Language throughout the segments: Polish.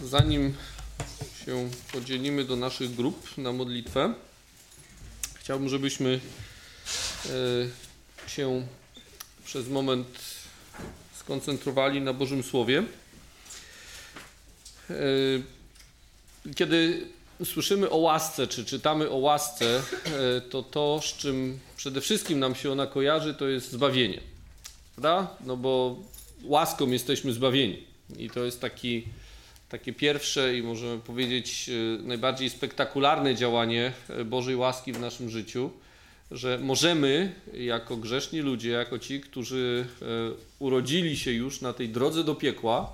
zanim się podzielimy do naszych grup na modlitwę, chciałbym, żebyśmy się przez moment skoncentrowali na Bożym Słowie. Kiedy słyszymy o łasce, czy czytamy o łasce, to z czym przede wszystkim nam się ona kojarzy, to jest zbawienie. Prawda? No bo łaską jesteśmy zbawieni. I to jest takie pierwsze i możemy powiedzieć najbardziej spektakularne działanie Bożej łaski w naszym życiu, że możemy jako grzeszni ludzie, jako ci, którzy urodzili się już na tej drodze do piekła,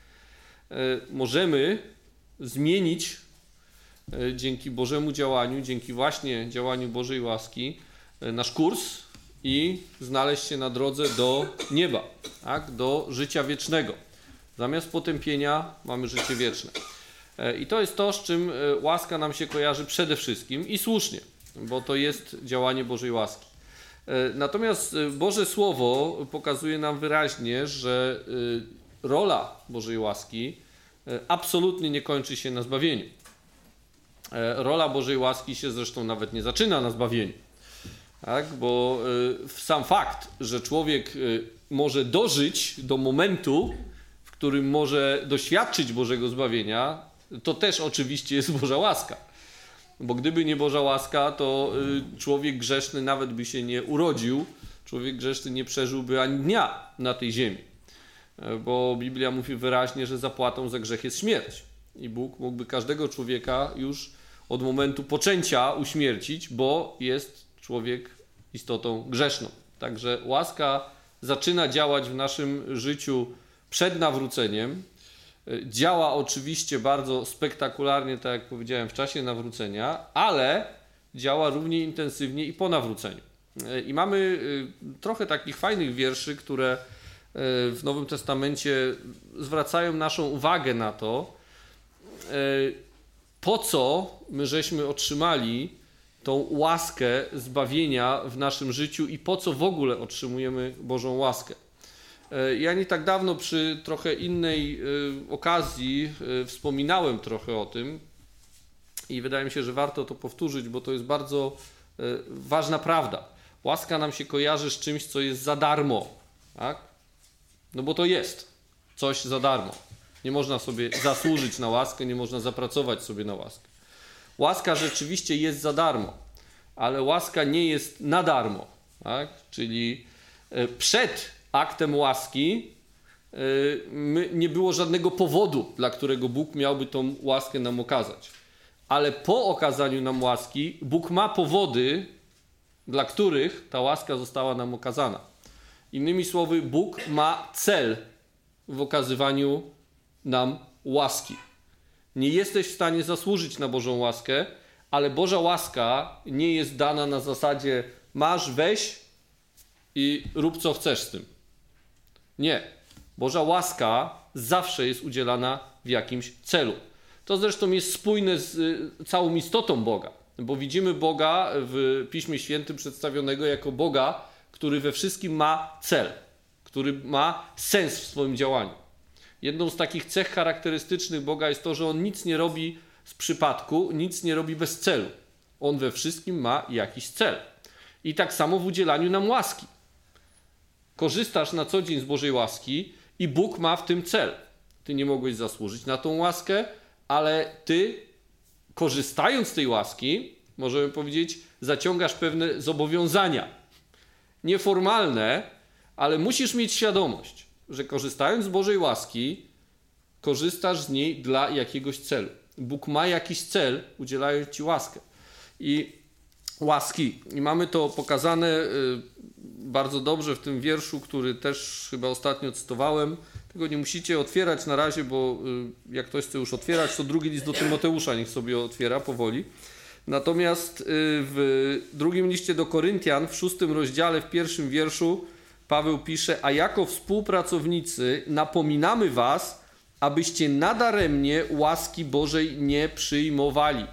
możemy zmienić dzięki Bożemu działaniu, dzięki właśnie działaniu Bożej łaski nasz kurs i znaleźć się na drodze do nieba, tak? Do życia wiecznego. Zamiast potępienia mamy życie wieczne. I to jest to, z czym łaska nam się kojarzy przede wszystkim i słusznie, bo to jest działanie Bożej łaski. Natomiast Boże Słowo pokazuje nam wyraźnie, że rola Bożej łaski absolutnie nie kończy się na zbawieniu. Rola Bożej łaski się zresztą nawet nie zaczyna na zbawieniu. Tak? Bo sam fakt, że człowiek może dożyć do momentu, w którym może doświadczyć Bożego zbawienia, to też oczywiście jest Boża łaska. Bo gdyby nie Boża łaska, to człowiek grzeszny nawet by się nie urodził, człowiek grzeszny nie przeżyłby ani dnia na tej ziemi. Bo Biblia mówi wyraźnie, że zapłatą za grzech jest śmierć. I Bóg mógłby każdego człowieka już od momentu poczęcia uśmiercić, bo jest człowiek istotą grzeszną. Także łaska zaczyna działać w naszym życiu przed nawróceniem. Działa oczywiście bardzo spektakularnie, tak jak powiedziałem, w czasie nawrócenia, ale działa równie intensywnie i po nawróceniu. I mamy trochę takich fajnych wierszy, które w Nowym Testamencie zwracają naszą uwagę na to, po co my żeśmy otrzymali tą łaskę zbawienia w naszym życiu i po co w ogóle otrzymujemy Bożą łaskę. Ja nie tak dawno przy trochę innej okazji wspominałem trochę o tym i wydaje mi się, że warto to powtórzyć, bo to jest bardzo ważna prawda. Łaska nam się kojarzy z czymś, co jest za darmo, tak? No bo to jest coś za darmo. Nie można sobie zasłużyć na łaskę, nie można zapracować sobie na łaskę. Łaska rzeczywiście jest za darmo, ale łaska nie jest na darmo. Tak? Czyli przed aktem łaski nie było żadnego powodu, dla którego Bóg miałby tą łaskę nam okazać. Ale po okazaniu nam łaski Bóg ma powody, dla których ta łaska została nam okazana. Innymi słowy, Bóg ma cel w okazywaniu nam łaski. Nie jesteś w stanie zasłużyć na Bożą łaskę, ale Boża łaska nie jest dana na zasadzie masz, weź i rób co chcesz z tym. Nie. Boża łaska zawsze jest udzielana w jakimś celu. To zresztą jest spójne z całą istotą Boga, bo widzimy Boga w Piśmie Świętym przedstawionego jako Boga, który we wszystkim ma cel, który ma sens w swoim działaniu. Jedną z takich cech charakterystycznych Boga jest to, że On nic nie robi z przypadku, nic nie robi bez celu. On we wszystkim ma jakiś cel. I tak samo w udzielaniu nam łaski. Korzystasz na co dzień z Bożej łaski i Bóg ma w tym cel. Ty nie mogłeś zasłużyć na tą łaskę, ale ty, korzystając z tej łaski, możemy powiedzieć, zaciągasz pewne zobowiązania. Nieformalne, ale musisz mieć świadomość, że korzystając z Bożej łaski, korzystasz z niej dla jakiegoś celu. Bóg ma jakiś cel, udzielając ci łaskę. I łaski. I mamy to pokazane bardzo dobrze w tym wierszu, który też chyba ostatnio cytowałem. Tego nie musicie otwierać na razie, bo jak ktoś chce już otwierać, to drugi list do Tymoteusza niech sobie otwiera powoli. Natomiast w drugim liście do Koryntian, w 6 rozdziale, w 1 wierszu Paweł pisze, a jako współpracownicy napominamy was, abyście nadaremnie łaski Bożej nie przyjmowali.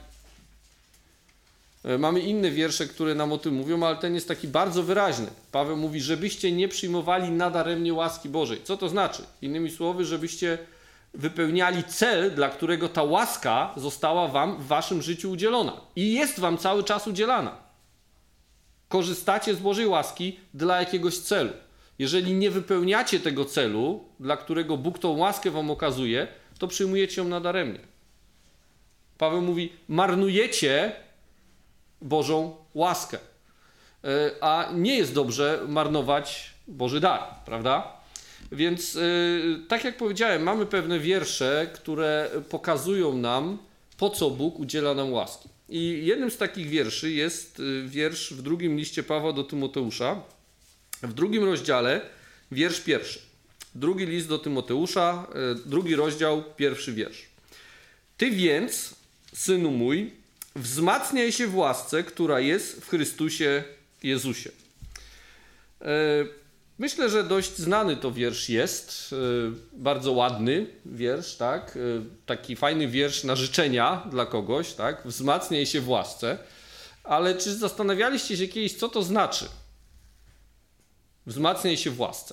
Mamy inne wiersze, które nam o tym mówią, ale ten jest taki bardzo wyraźny. Paweł mówi, żebyście nie przyjmowali nadaremnie łaski Bożej. Co to znaczy? Innymi słowy, żebyście wypełniali cel, dla którego ta łaska została wam w waszym życiu udzielona. I jest wam cały czas udzielana. Korzystacie z Bożej łaski dla jakiegoś celu. Jeżeli nie wypełniacie tego celu, dla którego Bóg tą łaskę wam okazuje, to przyjmujecie ją nadaremnie. Paweł mówi, marnujecie Bożą łaskę. A nie jest dobrze marnować Boży dar, prawda? Więc tak jak powiedziałem, mamy pewne wiersze, które pokazują nam, po co Bóg udziela nam łaski. I jednym z takich wierszy jest wiersz w drugim liście Pawła do Tymoteusza, w 2 rozdziale, wiersz 1. Drugi list do Tymoteusza, 2 rozdział, 1 wiersz. Ty więc, synu mój, wzmacniaj się w łasce, która jest w Chrystusie Jezusie. Myślę, że dość znany to wiersz jest, bardzo ładny wiersz, tak? Taki fajny wiersz na życzenia dla kogoś, tak? Wzmacniaj się w łasce. Ale czy zastanawialiście się kiedyś, co to znaczy? Wzmacniaj się w łasce.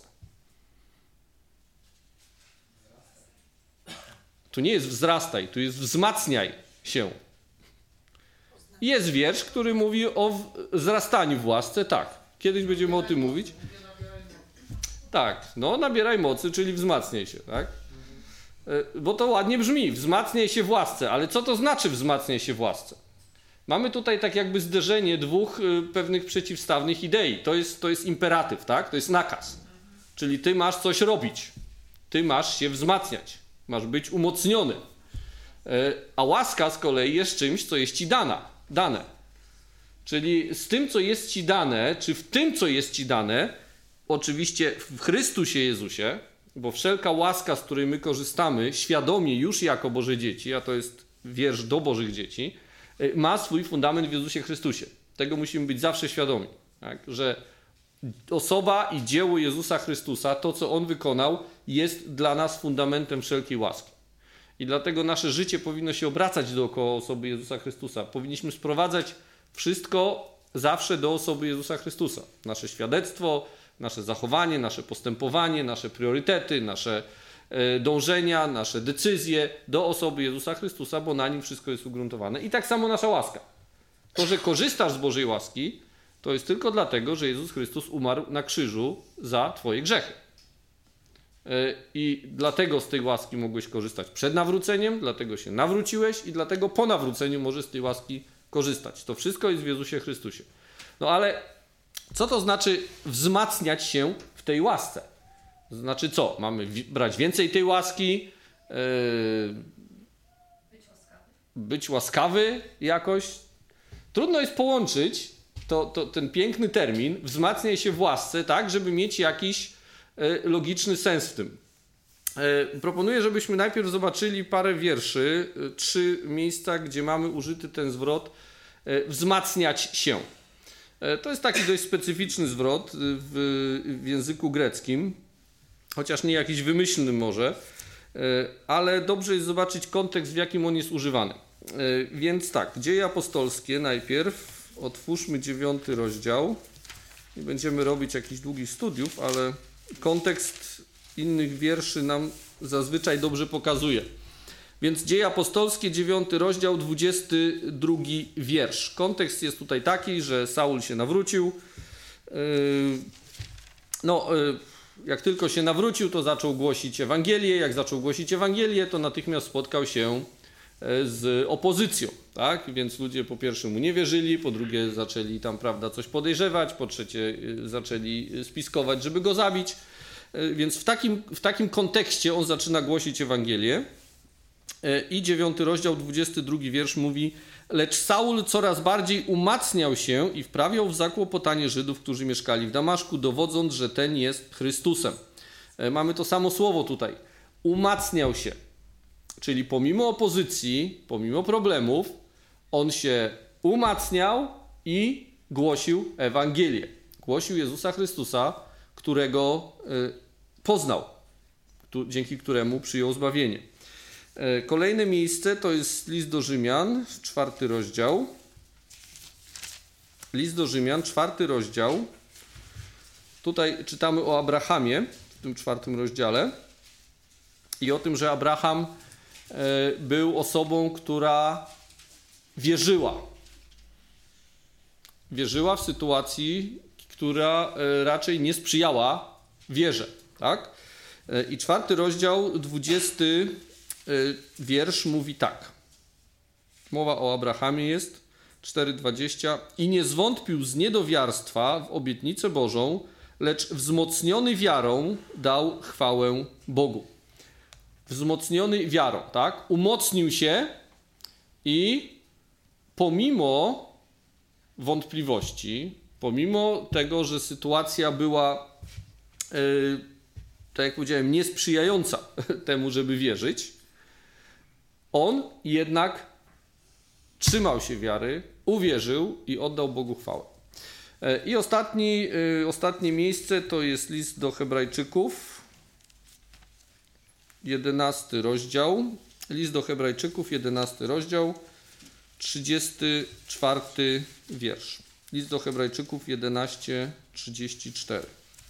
Tu nie jest wzrastaj, tu jest wzmacniaj się. Jest wiersz, który mówi o wzrastaniu w łasce, tak. Kiedyś będziemy o tym mówić. Tak, no nabieraj mocy, czyli wzmacniaj się, tak? Bo to ładnie brzmi, wzmacniaj się w łasce, ale co to znaczy wzmacniaj się w łasce? Mamy tutaj tak jakby zderzenie dwóch pewnych przeciwstawnych idei. To jest imperatyw, tak? To jest nakaz. Czyli ty masz coś robić. Ty masz się wzmacniać. Masz być umocniony. A łaska z kolei jest czymś, co jest ci dane. Czyli z tym, co jest ci dane, czy w tym, co jest ci dane, oczywiście w Chrystusie Jezusie, bo wszelka łaska, z której my korzystamy, świadomie już jako Boże dzieci, a to jest wiersz do Bożych dzieci, ma swój fundament w Jezusie Chrystusie. Tego musimy być zawsze świadomi, tak? Że osoba i dzieło Jezusa Chrystusa, to co On wykonał, jest dla nas fundamentem wszelkiej łaski. I dlatego nasze życie powinno się obracać dookoła osoby Jezusa Chrystusa. Powinniśmy sprowadzać wszystko zawsze do osoby Jezusa Chrystusa. Nasze świadectwo, nasze zachowanie, nasze postępowanie, nasze priorytety, nasze dążenia, nasze decyzje do osoby Jezusa Chrystusa, bo na nim wszystko jest ugruntowane. I tak samo nasza łaska. To, że korzystasz z Bożej łaski, to jest tylko dlatego, że Jezus Chrystus umarł na krzyżu za twoje grzechy. I dlatego z tej łaski mogłeś korzystać przed nawróceniem, dlatego się nawróciłeś i dlatego po nawróceniu możesz z tej łaski korzystać. To wszystko jest w Jezusie Chrystusie. No ale co to znaczy wzmacniać się w tej łasce? To znaczy co? Mamy brać więcej tej łaski? Być łaskawy jakoś? Trudno jest połączyć ten piękny termin wzmacniaj się w łasce, tak, żeby mieć jakiś logiczny sens w tym. Proponuję, żebyśmy najpierw zobaczyli parę wierszy, 3 miejsca, gdzie mamy użyty ten zwrot wzmacniać się. To jest taki dość specyficzny zwrot w języku greckim, chociaż nie jakiś wymyślny może, ale dobrze jest zobaczyć kontekst, w jakim on jest używany. Więc tak, Dzieje apostolskie najpierw, otwórzmy 9 rozdział. Nie będziemy robić jakichś długich studiów, ale kontekst innych wierszy nam zazwyczaj dobrze pokazuje. Więc Dzieje apostolskie, 9 rozdział, 22 wiersz. Kontekst jest tutaj taki, że Saul się nawrócił. Jak tylko się nawrócił, to zaczął głosić Ewangelię. Jak zaczął głosić Ewangelię, to natychmiast spotkał się z opozycją, tak? Więc ludzie po pierwsze mu nie wierzyli, po drugie zaczęli tam, prawda, coś podejrzewać, po trzecie zaczęli spiskować, żeby go zabić. Więc w takim kontekście on zaczyna głosić Ewangelię. I 9 rozdział, 22 wiersz mówi: lecz Saul coraz bardziej umacniał się i wprawiał w zakłopotanie Żydów, którzy mieszkali w Damaszku, dowodząc, że ten jest Chrystusem. Mamy to samo słowo tutaj. Umacniał się. Czyli pomimo opozycji, pomimo problemów, on się umacniał i głosił Ewangelię. Głosił Jezusa Chrystusa, którego poznał, dzięki któremu przyjął zbawienie. Kolejne miejsce to jest list do Rzymian, 4 rozdział. List do Rzymian, 4 rozdział. Tutaj czytamy o Abrahamie w tym 4 rozdziale. i o tym, że Abraham był osobą, która wierzyła. Wierzyła w sytuacji, która raczej nie sprzyjała wierze. Tak? I 4 rozdział, 20 wiersz mówi tak. Mowa o Abrahamie jest, 4:20. I nie zwątpił z niedowiarstwa w obietnicę Bożą, lecz wzmocniony wiarą dał chwałę Bogu. Wzmocniony wiarą, tak? Umocnił się i pomimo wątpliwości, pomimo tego, że sytuacja była, tak jak powiedziałem, niesprzyjająca temu, żeby wierzyć, on jednak trzymał się wiary, uwierzył i oddał Bogu chwałę. I ostatnie miejsce to jest list do Hebrajczyków, 11 rozdział. List do Hebrajczyków, 11 rozdział, 34 wiersz. List do Hebrajczyków 11:34.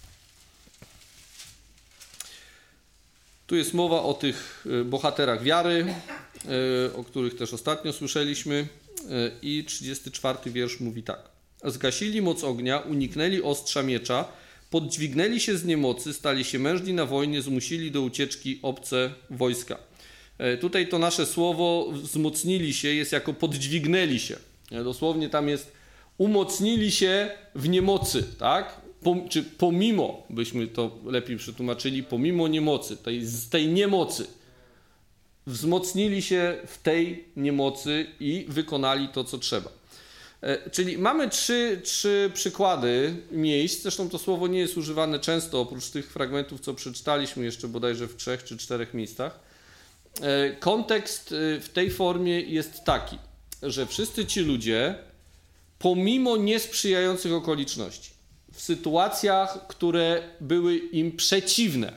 Tu jest mowa o tych bohaterach wiary, o których też ostatnio słyszeliśmy. I 34 wiersz mówi tak. Zgasili moc ognia, uniknęli ostrza miecza, poddźwignęli się z niemocy, stali się mężni na wojnie, zmusili do ucieczki obce wojska. Tutaj to nasze słowo wzmocnili się jest jako poddźwignęli się. Dosłownie tam jest umocnili się w niemocy, tak? Czy pomimo, byśmy to lepiej przetłumaczyli, pomimo niemocy, z tej niemocy. Wzmocnili się w tej niemocy i wykonali to, co trzeba. Czyli mamy trzy przykłady miejsc, zresztą to słowo nie jest używane często, oprócz tych fragmentów, co przeczytaliśmy jeszcze bodajże w 3 czy 4 miejscach. Kontekst w tej formie jest taki, że wszyscy ci ludzie, pomimo niesprzyjających okoliczności, w sytuacjach, które były im przeciwne,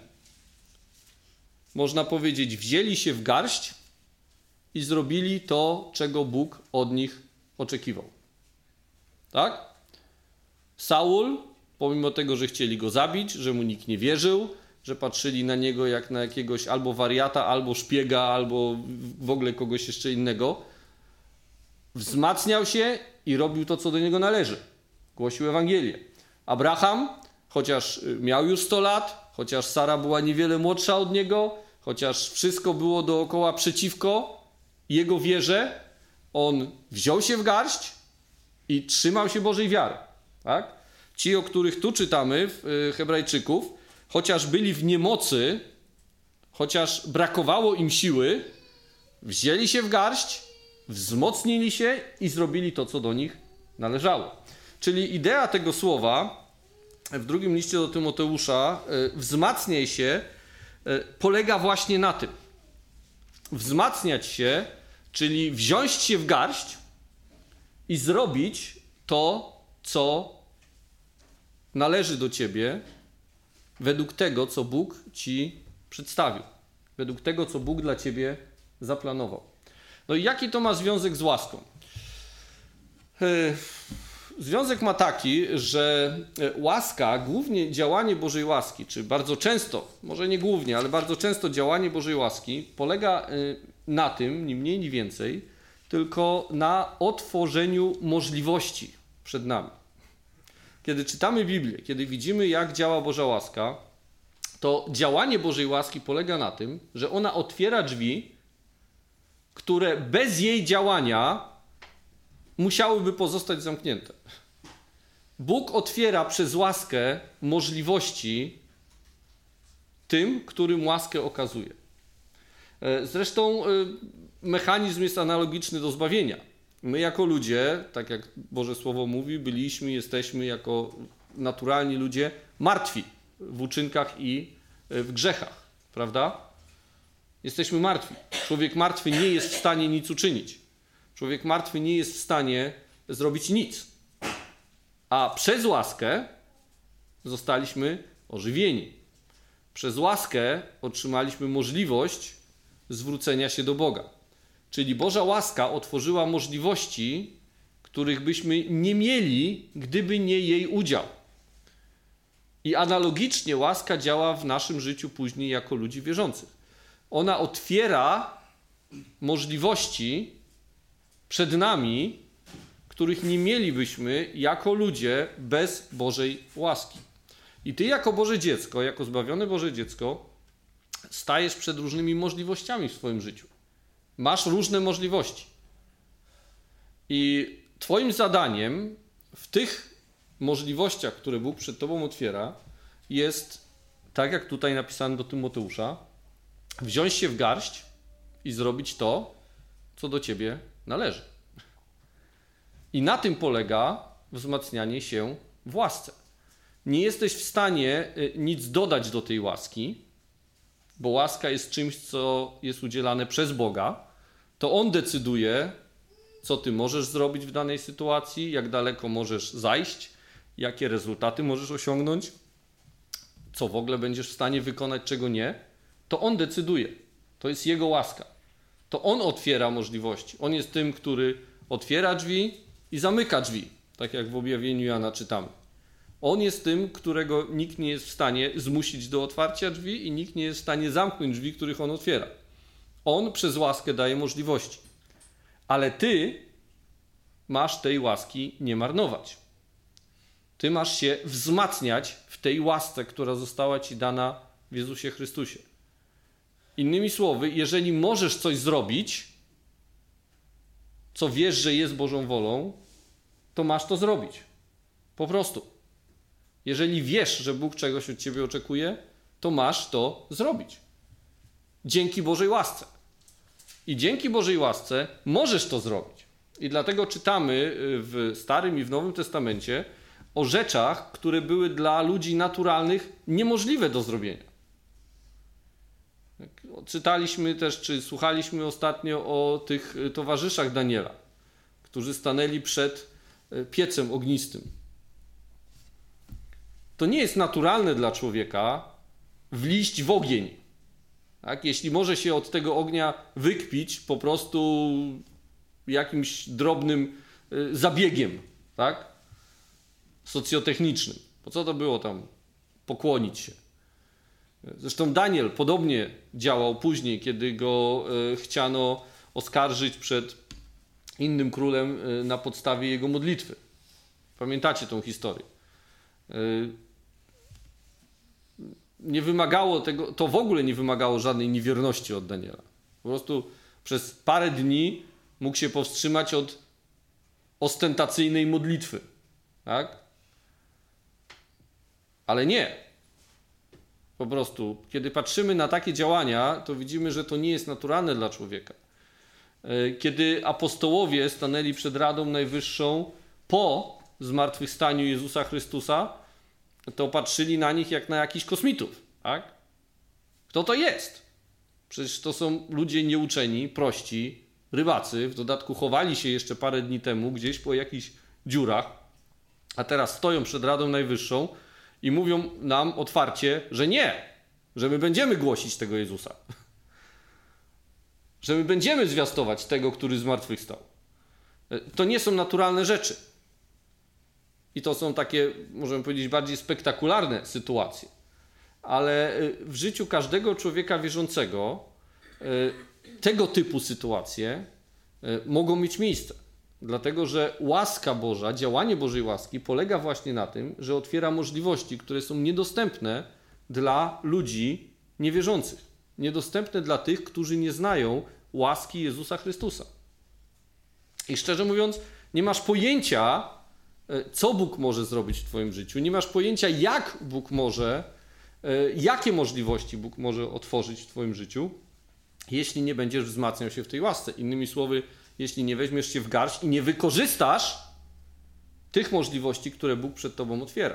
można powiedzieć, wzięli się w garść i zrobili to, czego Bóg od nich oczekiwał. Tak? Saul, pomimo tego, że chcieli go zabić, że mu nikt nie wierzył, że patrzyli na niego jak na jakiegoś albo wariata, albo szpiega, albo w ogóle kogoś jeszcze innego, wzmacniał się i robił to, co do niego należy. Głosił Ewangelię. Abraham, chociaż miał już 100 lat, chociaż Sara była niewiele młodsza od niego, chociaż wszystko było dookoła przeciwko jego wierze, on wziął się w garść i trzymał się Bożej wiary. Tak? Ci, o których tu czytamy w Hebrajczyków, chociaż byli w niemocy, chociaż brakowało im siły, wzięli się w garść, wzmocnili się i zrobili to, co do nich należało. Czyli idea tego słowa w drugim liście do Tymoteusza, wzmacniaj się, polega właśnie na tym. Wzmacniać się, czyli wziąć się w garść i zrobić to, co należy do ciebie według tego, co Bóg ci przedstawił. Według tego, co Bóg dla ciebie zaplanował. No i jaki to ma związek z łaską? Związek ma taki, że łaska, głównie działanie Bożej łaski, czy bardzo często, może nie głównie, ale bardzo często działanie Bożej łaski polega na tym, ni mniej, ni więcej, tylko na otworzeniu możliwości przed nami. Kiedy czytamy Biblię, kiedy widzimy, jak działa Boża łaska, to działanie Bożej łaski polega na tym, że ona otwiera drzwi, które bez jej działania musiałyby pozostać zamknięte. Bóg otwiera przez łaskę możliwości tym, którym łaskę okazuje. Zresztą mechanizm jest analogiczny do zbawienia. My jako ludzie, tak jak Boże Słowo mówi, byliśmy, jesteśmy jako naturalni ludzie martwi w uczynkach i w grzechach, prawda? Jesteśmy martwi. Człowiek martwy nie jest w stanie nic uczynić. Człowiek martwy nie jest w stanie zrobić nic. A przez łaskę zostaliśmy ożywieni. Przez łaskę otrzymaliśmy możliwość zwrócenia się do Boga. Czyli Boża łaska otworzyła możliwości, których byśmy nie mieli, gdyby nie jej udział. I analogicznie łaska działa w naszym życiu później jako ludzi wierzących. ona otwiera możliwości przed nami, których nie mielibyśmy jako ludzie bez Bożej łaski. I ty jako Boże dziecko, jako zbawione Boże dziecko, stajesz przed różnymi możliwościami w swoim życiu. Masz różne możliwości. I twoim zadaniem w tych możliwościach, które Bóg przed tobą otwiera, jest, tak jak tutaj napisane do Tymoteusza, wziąć się w garść i zrobić to, co do ciebie należy. I na tym polega wzmacnianie się w łasce. Nie jesteś w stanie nic dodać do tej łaski, bo łaska jest czymś, co jest udzielane przez Boga. To On decyduje, co ty możesz zrobić w danej sytuacji, jak daleko możesz zajść, jakie rezultaty możesz osiągnąć, co w ogóle będziesz w stanie wykonać, czego nie. To On decyduje. To jest Jego łaska. To On otwiera możliwości. On jest tym, który otwiera drzwi i zamyka drzwi, tak jak w objawieniu Jana czytamy. On jest tym, którego nikt nie jest w stanie zmusić do otwarcia drzwi i nikt nie jest w stanie zamknąć drzwi, których On otwiera. On przez łaskę daje możliwości. Ale ty masz tej łaski nie marnować. Ty masz się wzmacniać w tej łasce, która została ci dana w Jezusie Chrystusie. Innymi słowy, jeżeli możesz coś zrobić, co wiesz, że jest Bożą wolą, to masz to zrobić. Po prostu. Jeżeli wiesz, że Bóg czegoś od ciebie oczekuje, to masz to zrobić. Dzięki Bożej łasce. I dzięki Bożej łasce możesz to zrobić. I dlatego czytamy w Starym i w Nowym Testamencie o rzeczach, które były dla ludzi naturalnych niemożliwe do zrobienia. Czytaliśmy też, czy słuchaliśmy ostatnio o tych towarzyszach Daniela, którzy stanęli przed piecem ognistym. To nie jest naturalne dla człowieka wliść w ogień. Tak? Jeśli może się od tego ognia wykpić po prostu jakimś drobnym zabiegiem, tak? Socjotechnicznym. Po co to było tam pokłonić się? Zresztą Daniel podobnie działał później, kiedy go chciano oskarżyć przed innym królem na podstawie jego modlitwy. Pamiętacie tą historię? Nie wymagało tego, to w ogóle nie wymagało żadnej niewierności od Daniela. Po prostu przez parę dni mógł się powstrzymać od ostentacyjnej modlitwy. Tak? Ale nie. Po prostu, kiedy patrzymy na takie działania, to widzimy, że to nie jest naturalne dla człowieka. Kiedy apostołowie stanęli przed Radą Najwyższą po zmartwychwstaniu Jezusa Chrystusa, to patrzyli na nich jak na jakichś kosmitów. Tak? Kto to jest? Przecież to są ludzie nieuczeni, prości, rybacy. W dodatku chowali się jeszcze parę dni temu gdzieś po jakichś dziurach, a teraz stoją przed Radą Najwyższą i mówią nam otwarcie, że nie, że my będziemy głosić tego Jezusa. Że my będziemy zwiastować tego, który zmartwychwstał. To nie są naturalne rzeczy. I to są takie, możemy powiedzieć, bardziej spektakularne sytuacje. Ale w życiu każdego człowieka wierzącego tego typu sytuacje mogą mieć miejsce. Dlatego, że łaska Boża, działanie Bożej łaski polega właśnie na tym, że otwiera możliwości, które są niedostępne dla ludzi niewierzących. Niedostępne dla tych, którzy nie znają łaski Jezusa Chrystusa. I szczerze mówiąc, nie masz pojęcia, co Bóg może zrobić w twoim życiu. Nie masz pojęcia, jak Bóg może, jakie możliwości Bóg może otworzyć w twoim życiu, jeśli nie będziesz wzmacniał się w tej łasce. Innymi słowy, jeśli nie weźmiesz się w garść i nie wykorzystasz tych możliwości, które Bóg przed tobą otwiera.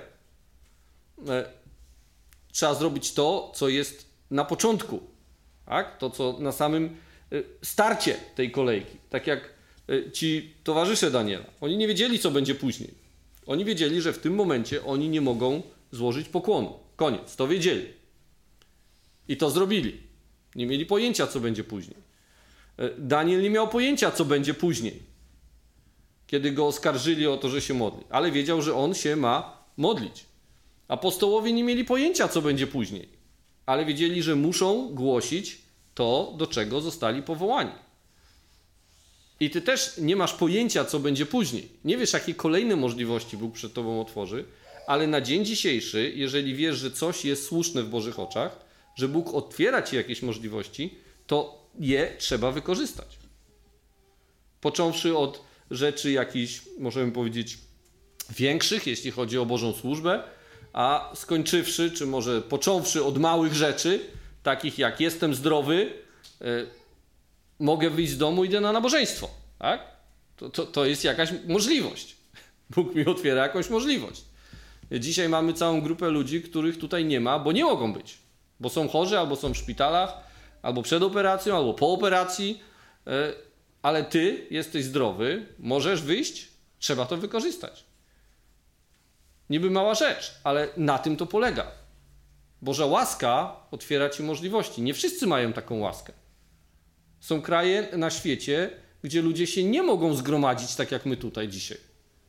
Trzeba zrobić to, co jest na początku. Tak? To, co na samym starcie tej kolejki. Tak jak ci towarzysze Daniela. Oni nie wiedzieli, co będzie później. Oni wiedzieli, że w tym momencie oni nie mogą złożyć pokłonu. Koniec. To wiedzieli. I to zrobili. Nie mieli pojęcia, co będzie później. Daniel nie miał pojęcia, co będzie później, kiedy go oskarżyli o to, że się modli. Ale wiedział, że on się ma modlić. Apostołowie nie mieli pojęcia, co będzie później. Ale wiedzieli, że muszą głosić to, do czego zostali powołani. I ty też nie masz pojęcia, co będzie później. Nie wiesz, jakie kolejne możliwości Bóg przed tobą otworzy, ale na dzień dzisiejszy, jeżeli wiesz, że coś jest słuszne w Bożych oczach, że Bóg otwiera ci jakieś możliwości, to je trzeba wykorzystać. Począwszy od rzeczy jakichś, możemy powiedzieć, większych, jeśli chodzi o Bożą służbę, a skończywszy, czy może począwszy od małych rzeczy, takich jak jestem zdrowy, mogę wyjść z domu, idę na nabożeństwo. Tak? To jest jakaś możliwość. Bóg mi otwiera jakąś możliwość. Dzisiaj mamy całą grupę ludzi, których tutaj nie ma, bo nie mogą być. Bo są chorzy, albo są w szpitalach, albo przed operacją, albo po operacji. Ale ty jesteś zdrowy, możesz wyjść, trzeba to wykorzystać. Niby mała rzecz, ale na tym to polega. Boża łaska otwiera ci możliwości. Nie wszyscy mają taką łaskę. Są kraje na świecie, gdzie ludzie się nie mogą zgromadzić tak jak my tutaj dzisiaj.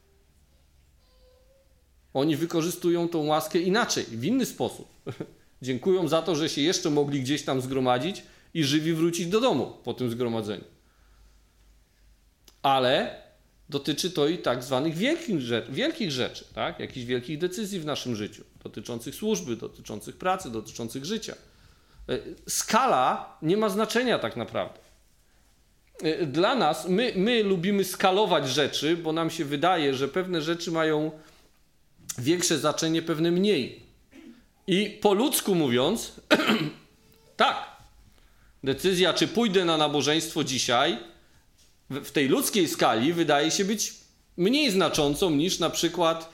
Oni wykorzystują tą łaskę inaczej, w inny sposób. Dziękują za to, że się jeszcze mogli gdzieś tam zgromadzić i żywi wrócić do domu po tym zgromadzeniu. Ale dotyczy to i tak zwanych wielkich rzeczy, tak? Jakichś wielkich decyzji w naszym życiu, dotyczących służby, dotyczących pracy, dotyczących życia. Skala nie ma znaczenia tak naprawdę. Dla nas, my lubimy skalować rzeczy, bo nam się wydaje, że pewne rzeczy mają większe znaczenie, pewne mniej. I po ludzku mówiąc, tak, decyzja, czy pójdę na nabożeństwo dzisiaj, w tej ludzkiej skali wydaje się być mniej znaczącą niż na przykład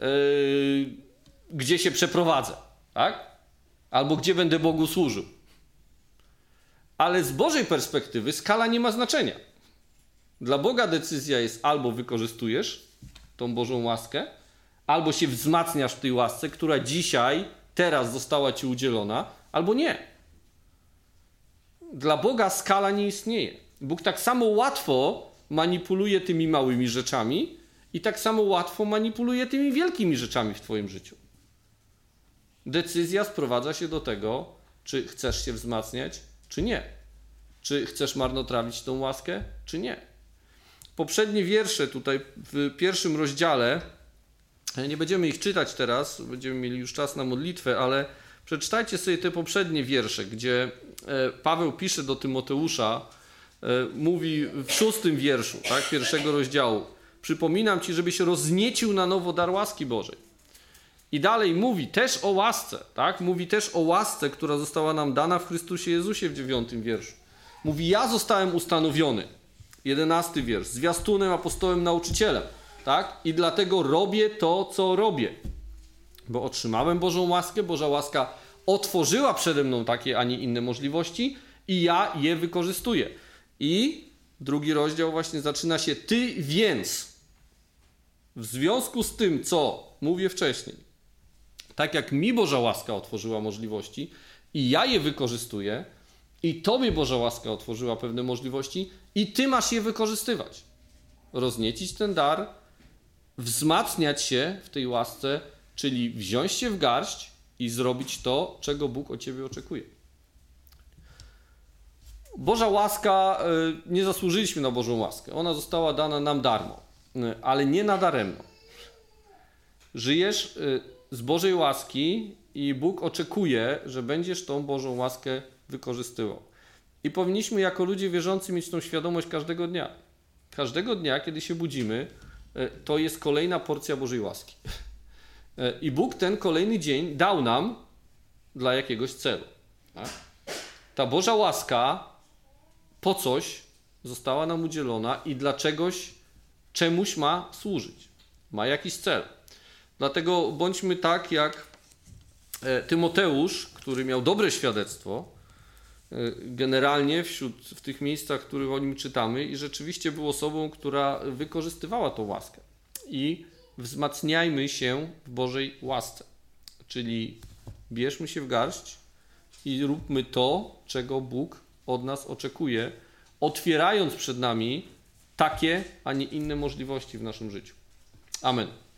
gdzie się przeprowadzę, tak? Albo gdzie będę Bogu służył. Ale z Bożej perspektywy skala nie ma znaczenia. Dla Boga decyzja jest albo wykorzystujesz tą Bożą łaskę, albo się wzmacniasz w tej łasce, która dzisiaj, teraz została ci udzielona, albo nie. Dla Boga skala nie istnieje. Bóg tak samo łatwo manipuluje tymi małymi rzeczami i tak samo łatwo manipuluje tymi wielkimi rzeczami w twoim życiu. Decyzja sprowadza się do tego, czy chcesz się wzmacniać, czy nie. Czy chcesz marnotrawić tą łaskę, czy nie. Poprzednie wiersze tutaj w pierwszym rozdziale, nie będziemy ich czytać teraz, będziemy mieli już czas na modlitwę, ale przeczytajcie sobie te poprzednie wiersze, gdzie Paweł pisze do Tymoteusza, mówi w 6 wierszu, tak, pierwszego rozdziału: przypominam ci, żebyś rozniecił na nowo dar łaski Bożej. I dalej mówi też o łasce, tak? Mówi też o łasce, która została nam dana w Chrystusie Jezusie w 9 wierszu. Mówi: ja zostałem ustanowiony. 11 wiersz. Zwiastunem, apostołem, nauczycielem, tak? I dlatego robię to, co robię. Bo otrzymałem Bożą łaskę, Boża łaska otworzyła przede mną takie, a nie inne możliwości i ja je wykorzystuję. I 2 rozdział właśnie zaczyna się: ty więc, w związku z tym, co mówię wcześniej, tak jak mi Boża łaska otworzyła możliwości i ja je wykorzystuję, i tobie Boża łaska otworzyła pewne możliwości i ty masz je wykorzystywać. Rozniecić ten dar, wzmacniać się w tej łasce, czyli wziąć się w garść i zrobić to, czego Bóg od ciebie oczekuje. Boża łaska, nie zasłużyliśmy na Bożą łaskę. Ona została dana nam darmo, ale nie nadaremno. Żyjesz z Bożej łaski i Bóg oczekuje, że będziesz tą Bożą łaskę wykorzystywał. I powinniśmy jako ludzie wierzący mieć tą świadomość każdego dnia. Każdego dnia, kiedy się budzimy, to jest kolejna porcja Bożej łaski. I Bóg ten kolejny dzień dał nam dla jakiegoś celu. Tak? Ta Boża łaska po coś została nam udzielona i dla czemuś ma służyć. Ma jakiś cel. Dlatego bądźmy tak jak Tymoteusz, który miał dobre świadectwo generalnie w tych miejscach, w których o nim czytamy, i rzeczywiście był osobą, która wykorzystywała tą łaskę. I wzmacniajmy się w Bożej łasce. Czyli bierzmy się w garść i róbmy to, czego Bóg od nas oczekuje, otwierając przed nami takie, a nie inne możliwości w naszym życiu. Amen.